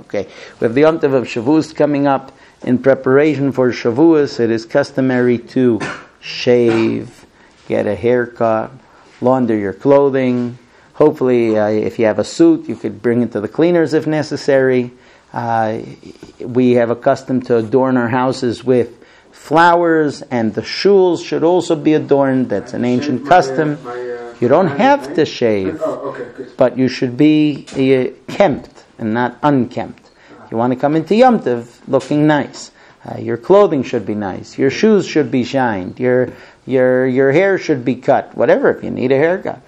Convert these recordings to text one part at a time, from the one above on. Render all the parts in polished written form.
Okay, we have the Yom Tov of Shavuos coming up. In preparation for Shavuos, it is customary to shave, get a haircut, launder your clothing. Hopefully, if you have a suit, you could bring it to the cleaners if necessary. We have a custom to adorn our houses with flowers, and the shuls should also be adorned. That's an ancient custom. You don't have to shave, but you should be kempt and not unkempt. You want to come into Yom Tov looking nice. Your clothing should be nice. Your shoes should be shined. Your hair should be cut. Whatever, if you need a haircut.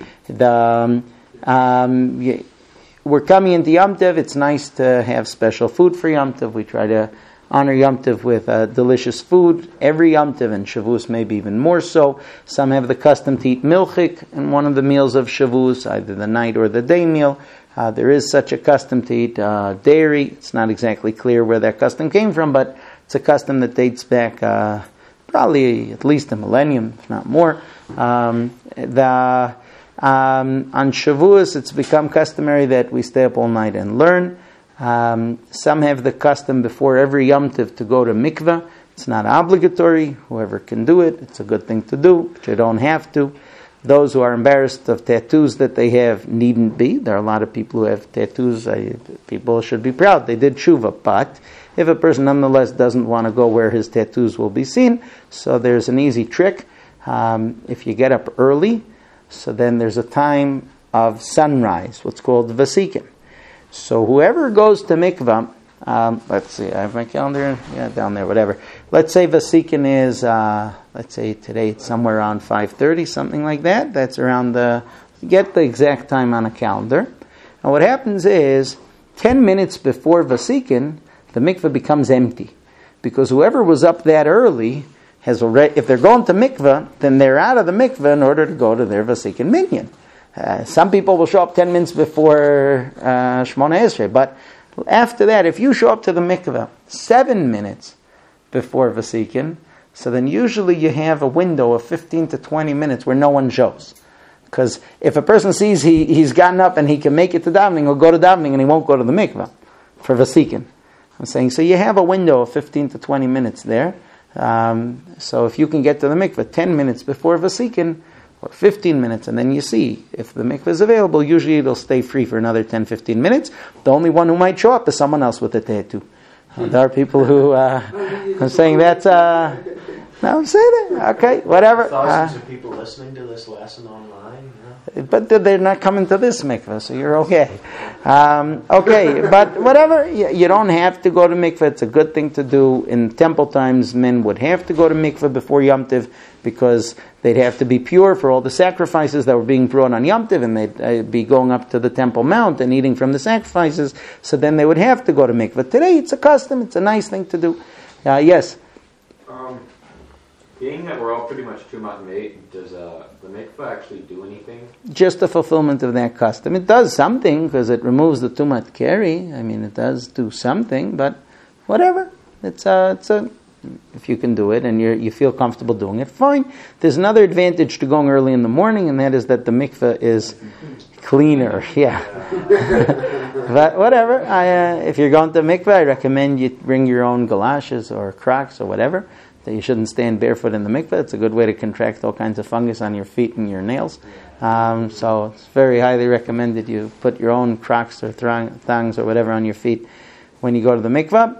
We're coming into Yom Tov. It's nice to have special food for Yom Tov. We try to honor Yom Tov with delicious food every Yom Tov, and Shavuos maybe even more so. Some have the custom to eat milchik in one of the meals of Shavuos, either the night or the day meal. There is such a custom to eat dairy. It's not exactly clear where that custom came from, but it's a custom that dates back probably at least a millennium, if not more. On Shavuos, it's become customary that we stay up all night and learn. Some have the custom before every Yom Tov to go to mikveh. It's not obligatory. Whoever can do it, it's a good thing to do, but you don't have to. Those who are embarrassed of tattoos that they have needn't be. There are a lot of people who have tattoos. People should be proud. They did tshuva. But if a person nonetheless doesn't want to go where his tattoos will be seen, so there's an easy trick. If you get up early, so then there's a time of sunrise, what's called vasikin. So whoever goes to mikvah, let's see, I have my calendar, down there, whatever. Let's say vasikin is, let's say today it's somewhere around 5:30, something like that. That's around get the exact time on a calendar. And what happens is, 10 minutes before vasikin, the mikvah becomes empty. Because whoever was up that early has already, if they're going to mikvah, then they're out of the mikvah in order to go to their vasikin minyan. Some people will show up 10 minutes before Shmona Esrei, but after that, if you show up to the mikveh 7 minutes before vasikin, so then usually you have a window of 15 to 20 minutes where no one shows. Because if a person sees he's gotten up and he can make it to davening, he'll go to davening and he won't go to the mikveh for vasikin. I'm saying, so you have a window of 15 to 20 minutes there. So if you can get to the mikveh 10 minutes before vasikin, or 15 minutes, and then you see if the mikveh is available, usually it'll stay free for another 10-15 minutes. The only one who might show up is someone else with a tattoo. There are people who I'm saying that's no, I'm saying that. Okay, whatever. Thousands of people listening to this lesson online. But they're not coming to this mikveh, so you're okay. Okay, but whatever, you don't have to go to mikveh. It's a good thing to do. In temple times, men would have to go to mikveh before Yom Tov because they'd have to be pure for all the sacrifices that were being brought on Yom Tov, and they'd be going up to the Temple Mount and eating from the sacrifices, so then they would have to go to mikveh. Today, it's a custom. It's a nice thing to do. Yes? Being that we're all pretty much Tumat mate, does the mikveh actually do anything? Just the fulfillment of that custom. It does something because it removes the Tumat Keri. I mean, it does do something, but whatever. It's a if you can do it and you feel comfortable doing it, fine. There's another advantage to going early in the morning, and that is that the mikveh is cleaner. Yeah. But whatever. If you're going to mikveh, I recommend you bring your own galoshes or Crocs or whatever. That you shouldn't stand barefoot in the mikveh. It's a good way to contract all kinds of fungus on your feet and your nails. So it's very highly recommended you put your own Crocs or thongs or whatever on your feet when you go to the mikveh.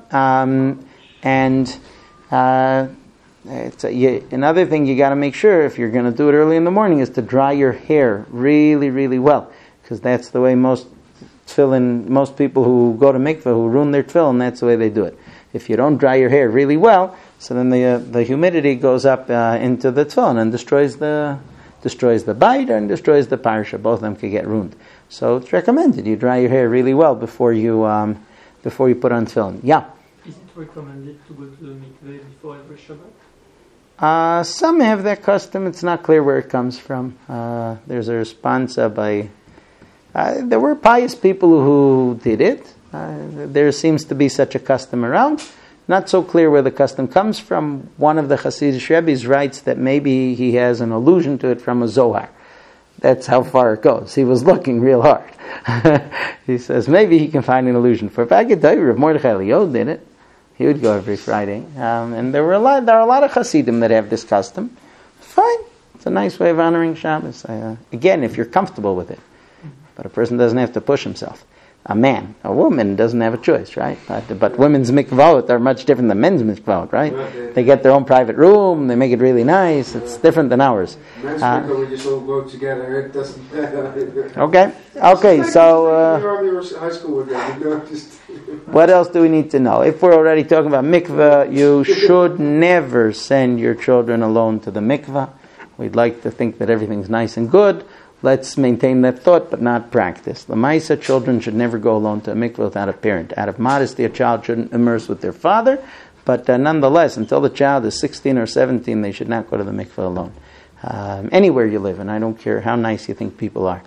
Another thing you got to make sure if you're going to do it early in the morning is to dry your hair really, really well, because that's the way most people who go to mikveh who ruin their tefillin, that's the way they do it. If you don't dry your hair really well, so then the humidity goes up into the tefillin and destroys the bite and destroys the parsha. Both of them could get ruined. So it's recommended you dry your hair really well before you put on tefillin. Yeah. Is it recommended to go to the mikveh before every Shabbat? Some have that custom. It's not clear where it comes from. There's a response by... there were pious people who did it. There seems to be such a custom around. Not so clear where the custom comes from. One of the Hasidic Rebbes writes that maybe he has an allusion to it from a Zohar. That's how far it goes. He was looking real hard. He says, maybe he can find an illusion for it. But I can tell you, Rav Mordechai Eliyahu did it. He would go every Friday. And there are a lot of Hasidim that have this custom. Fine. It's a nice way of honoring Shabbos. Again, if you're comfortable with it. But a person doesn't have to push himself. A woman doesn't have a choice, right? But women's mikvot are much different than men's mikvot, right? They get their own private room, they make it really nice. It's different than ours. Men's mikvot, we just all go together. It doesn't matter. Okay, so... You're high school with them. What else do we need to know? If we're already talking about mikveh, you should never send your children alone to the mikveh. We'd like to think that everything's nice and good. Let's maintain that thought, but not practice. The Maisa children should never go alone to a mikveh without a parent. Out of modesty, a child shouldn't immerse with their father, but nonetheless, until the child is 16 or 17, they should not go to the mikveh alone. Anywhere you live, and I don't care how nice you think people are.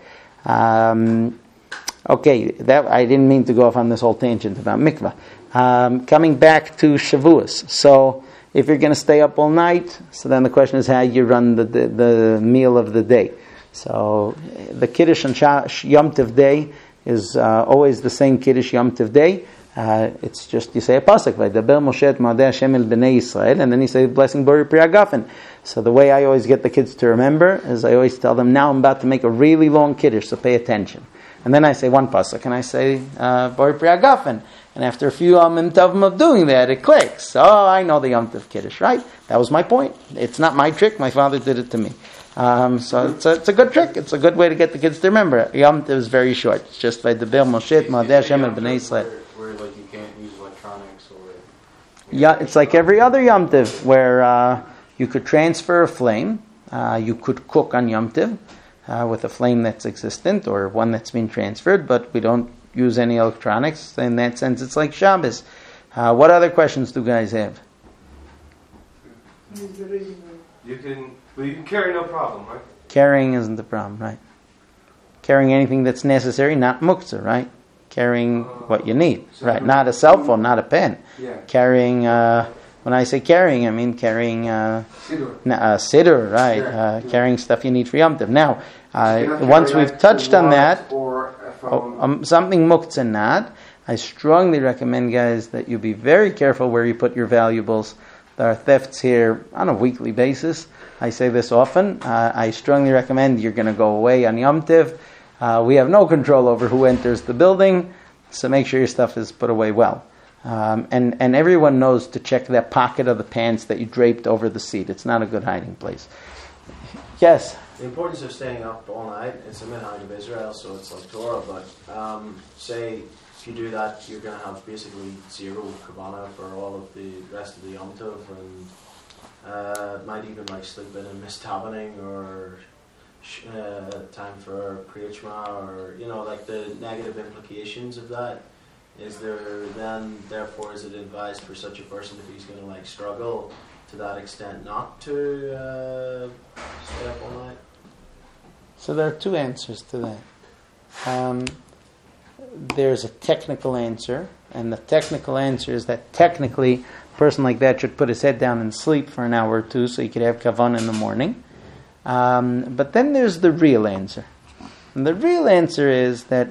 Okay, that I didn't mean to go off on this whole tangent about mikveh. Coming back to Shavuos. So, if you're going to stay up all night, so then the question is how you run the meal of the day. So, the Kiddush on Yom Tov day is always the same Kiddush Yom Tov day. It's just, you say a pasuk, Vaydaber Moshe et Moadei Hashem el Bnei Yisrael, and then you say blessing Bori Pri Hagafen. So the way I always get the kids to remember is I always tell them, now I'm about to make a really long Kiddush, so pay attention. And then I say one pasuk, and I say Bori Pri Hagafen. And after a few Tovim of doing that, it clicks. Oh, I know the Yom Tov Kiddush, right? That was my point. It's not my trick. My father did it to me. So it's a good trick. It's a good way to get the kids to remember. Yom Tov is very short. It's just by the Ber Moshe, Moadei Hashem el Bnei Yisrael. Where like you can't use electronics or. Yeah, it's like every other Yom Tov where you could transfer a flame. You could cook on Yom Tov with a flame that's existent or one that's been transferred, but we don't use any electronics. In that sense, it's like Shabbos. What other questions do guys have? You can carry no problem, right? Carrying isn't the problem, right? Carrying anything that's necessary, not muktzah, right? Carrying what you need, right? Not a cell phone, not a pen. Yeah. Carrying, when I say carrying, I mean carrying a siddur, right? Yeah. Carrying stuff you need for Yom Tov. Now, once we've touched on that, something muktzah not, I strongly recommend, guys, that you be very careful where you put your valuables. There are thefts here on a weekly basis. I say this often. I strongly recommend you're going to go away on Yom Tov. We have no control over who enters the building, so make sure your stuff is put away well. And everyone knows to check that pocket of the pants that you draped over the seat. It's not a good hiding place. Yes? The importance of staying up all night, it's a minhag of Israel, so it's like Torah, but say if you do that, you're going to have basically zero kavanah for all of the rest of the Yom Tov, and might even like slip in and miss davening or time for Kriyat Shema, or like the negative implications of that. Is there then, therefore, is it advised for such a person if he's going to like struggle to that extent not to stay up all night? So there are two answers to that. There's a technical answer, and the technical answer is that technically a person like that should put his head down and sleep for an hour or two so he could have kavanah in the morning. But then there's the real answer. And the real answer is that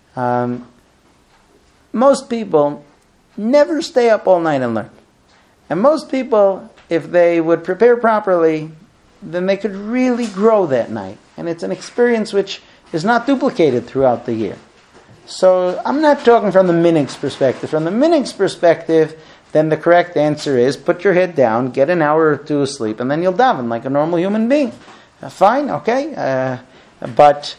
most people never stay up all night and learn. And most people, if they would prepare properly, then they could really grow that night. And it's an experience which is not duplicated throughout the year. So I'm not talking from the minhag's perspective. From the minhag's perspective, then the correct answer is put your head down, get an hour or two of sleep, and then you'll daven like a normal human being. Fine, okay. But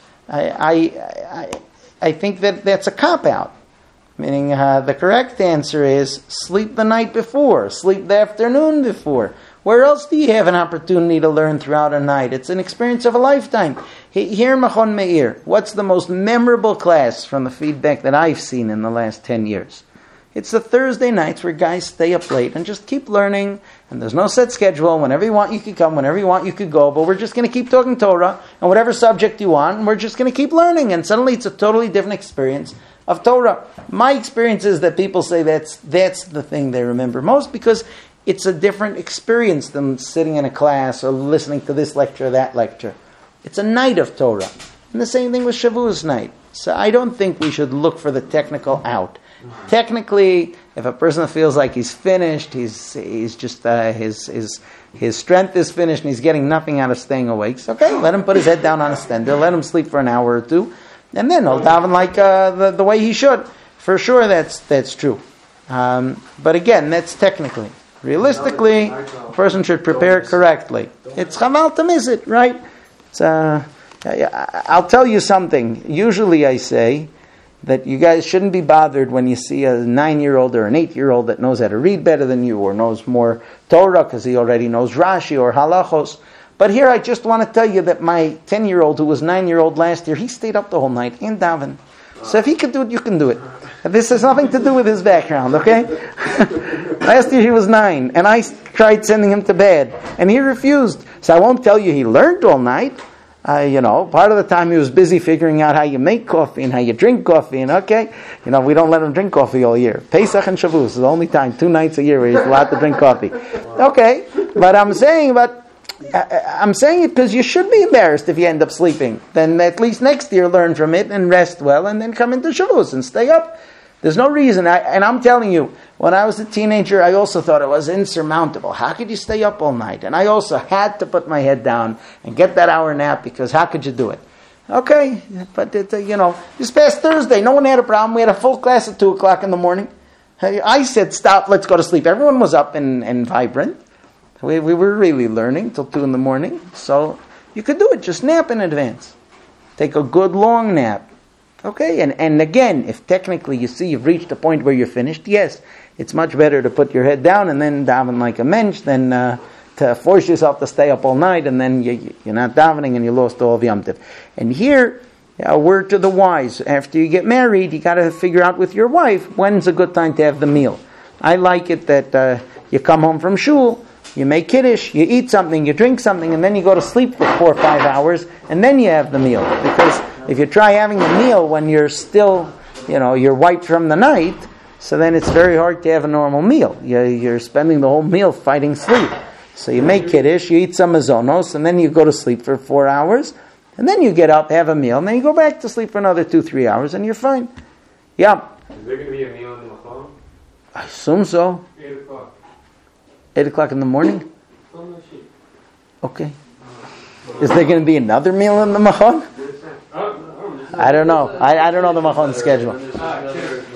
I think that that's a cop-out. Meaning the correct answer is sleep the night before, sleep the afternoon before. Where else do you have an opportunity to learn throughout a night? It's an experience of a lifetime. Here, Machon Meir, what's the most memorable class from the feedback that I've seen in the last 10 years? It's the Thursday nights where guys stay up late and just keep learning, and there's no set schedule. Whenever you want, you could come. Whenever you want, you could go. But we're just going to keep talking Torah, and whatever subject you want, and we're just going to keep learning. And suddenly it's a totally different experience of Torah. My experience is that people say that's the thing they remember most, because it's a different experience than sitting in a class or listening to this lecture or that lecture. It's a night of Torah. And the same thing with Shavuos night. So I don't think we should look for the technical out. Technically, if a person feels like he's finished, he's just his strength is finished and he's getting nothing out of staying awake. So okay, let him put his head down on a stender, let him sleep for an hour or two, and then he'll daven like the way he should. For sure, that's true. But again, that's technically. Realistically, a person should prepare correctly. It's chaval to miss it, right? I'll tell you something. Usually I say that you guys shouldn't be bothered when you see a 9-year-old or an 8-year-old that knows how to read better than you or knows more Torah because he already knows Rashi or halachos. But here I just want to tell you that my 10-year-old who was 9-year-old last year, he stayed up the whole night in daven. So if he could do it, you can do it. This has nothing to do with his background, okay? Last year he was 9, and I tried sending him to bed, and he refused. So I won't tell you he learned all night. Part of the time he was busy figuring out how you make coffee and how you drink coffee, and we don't let him drink coffee all year. Pesach and Shavuos is the only time, 2 nights a year where he's allowed to drink coffee. Okay, but I'm saying it because you should be embarrassed if you end up sleeping. Then at least next year learn from it and rest well, and then come into Shavuos and stay up. There's no reason. And I'm telling you, when I was a teenager, I also thought it was insurmountable. How could you stay up all night? And I also had to put my head down and get that hour nap because how could you do it? Okay, but this past Thursday, no one had a problem. We had a full class at 2 o'clock in the morning. I said, stop, let's go to sleep. Everyone was up and vibrant. We were really learning till 2 in the morning. So you could do it. Just nap in advance. Take a good long nap. Okay, and again, if technically you see you've reached a point where you're finished, yes, it's much better to put your head down and then daven like a mensch than to force yourself to stay up all night and then you're not davening and you lost all of Yom Tov. And here, a word to the wise. After you get married, you got to figure out with your wife when's a good time to have the meal. I like it that you come home from shul, you make kiddush, you eat something, you drink something, and then you go to sleep for 4 or 5 hours, and then you have the meal. Because if you try having the meal when you're still, you're wiped from the night, so then it's very hard to have a normal meal. You're spending the whole meal fighting sleep. So you make kiddush, you eat some mazonos, and then you go to sleep for 4 hours, and then you get up, have a meal, and then you go back to sleep for another 2-3 hours, and you're fine. Yeah. Is there going to be a meal in the Machon? I assume so. 8 o'clock. 8 o'clock in the morning? Okay. Is there going to be another meal in the Machon? I don't know. I don't know the Machon schedule.